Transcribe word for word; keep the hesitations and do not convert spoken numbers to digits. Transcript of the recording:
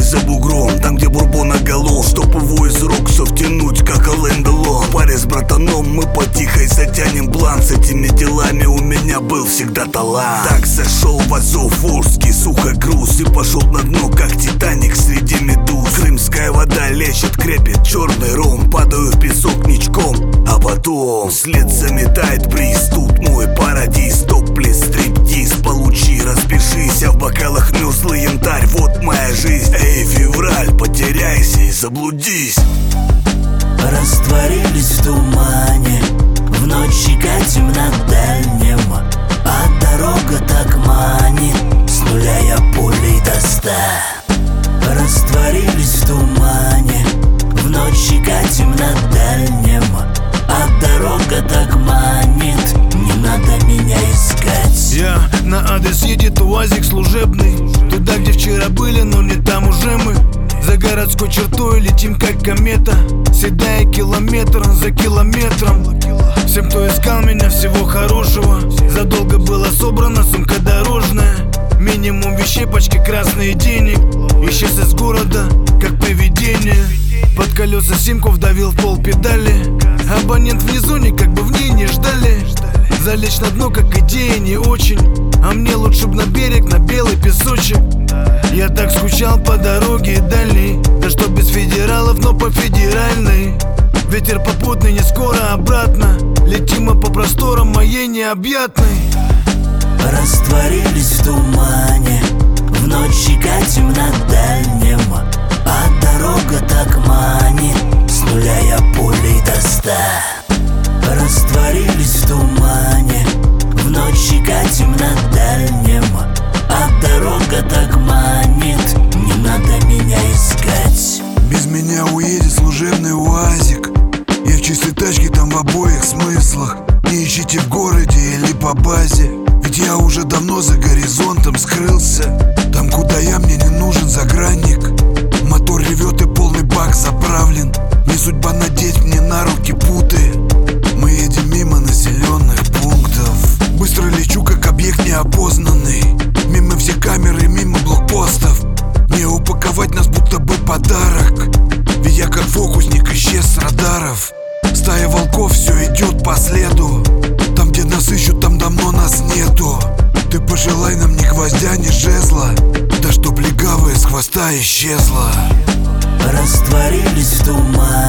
за бугром, там где бурбон оголом, чтоб его из роксов тянуть, как Ален Делон. В паре с братаном мы потихой затянем план. С этими делами у меня был всегда талант. Так сошел в Азов Волжский сухогруз и пошел на дно, как Титаник среди медуз. Крымская вода лечит, крепит черный ром. Падаю в песок ничком, а потом след заметает бриз. Тут мой парадиз, топлес, стриптиз. Получи, распишись, а в бокалах мерзлый янтарь. Вот моя жизнь, эй, февраль, потеряйся и заблудись. Растворились в тумане, в ночи катим на дальнем, а дорога так манит, с нуля я пулей до ста. Растворились в тумане, в ночи катим на дальнем, а дорога так манит, не надо меня искать. Я на адрес едет УАЗик служебный, туда, где вчера были, но не там уже мы. За городской чертой летим, как комета, седая километр за километром. Всем, кто искал меня, всего хорошего. Задолго была собрана сумка дорожная, минимум вещей, пачки красные денег. Исчез из города, как привидение. Под колеса симку вдавил в пол педали. Абонент внизу, как бы в ней не ждали. Залечь на дно, как идея, не очень. А мне лучше б на берег, на белый песочек. Я так скучал по дороге дальней, да что без федералов, но по федеральной. Ветер попутный, не скоро обратно. Летим мы по просторам моей необъятной. Растворились в тумане, в ночи катим на дальнем, а дорога так манит, с нуля я пулей до ста. Растворились в тумане, в ночи катим на дальнем, а дорога так манит, не надо меня искать. Без меня уедет служебный УАЗик. Я в чистой тачке, там в обоих смыслах. Не ищите в городе или по базе, ведь я уже давно за горизонтом скрылся. Там, куда я, мне не нужен загранник. Мотор ревет и полный бак заправлен. Не судьба надеть мне на руки путы. Мы едем мимо населенных пунктов. Быстро лечу, как объект неопознанный. Мимо все камеры, мимо блокпостов. Не упаковать нас, будто бы подарок, ведь я как фокусник исчез с радаров. Стая волков все идет по следу. Там, где нас ищут, там давно нас нету. Ты пожелай нам ни гвоздя, ни жезла, да чтоб легавая с хвоста исчезла. Растворились в тумане,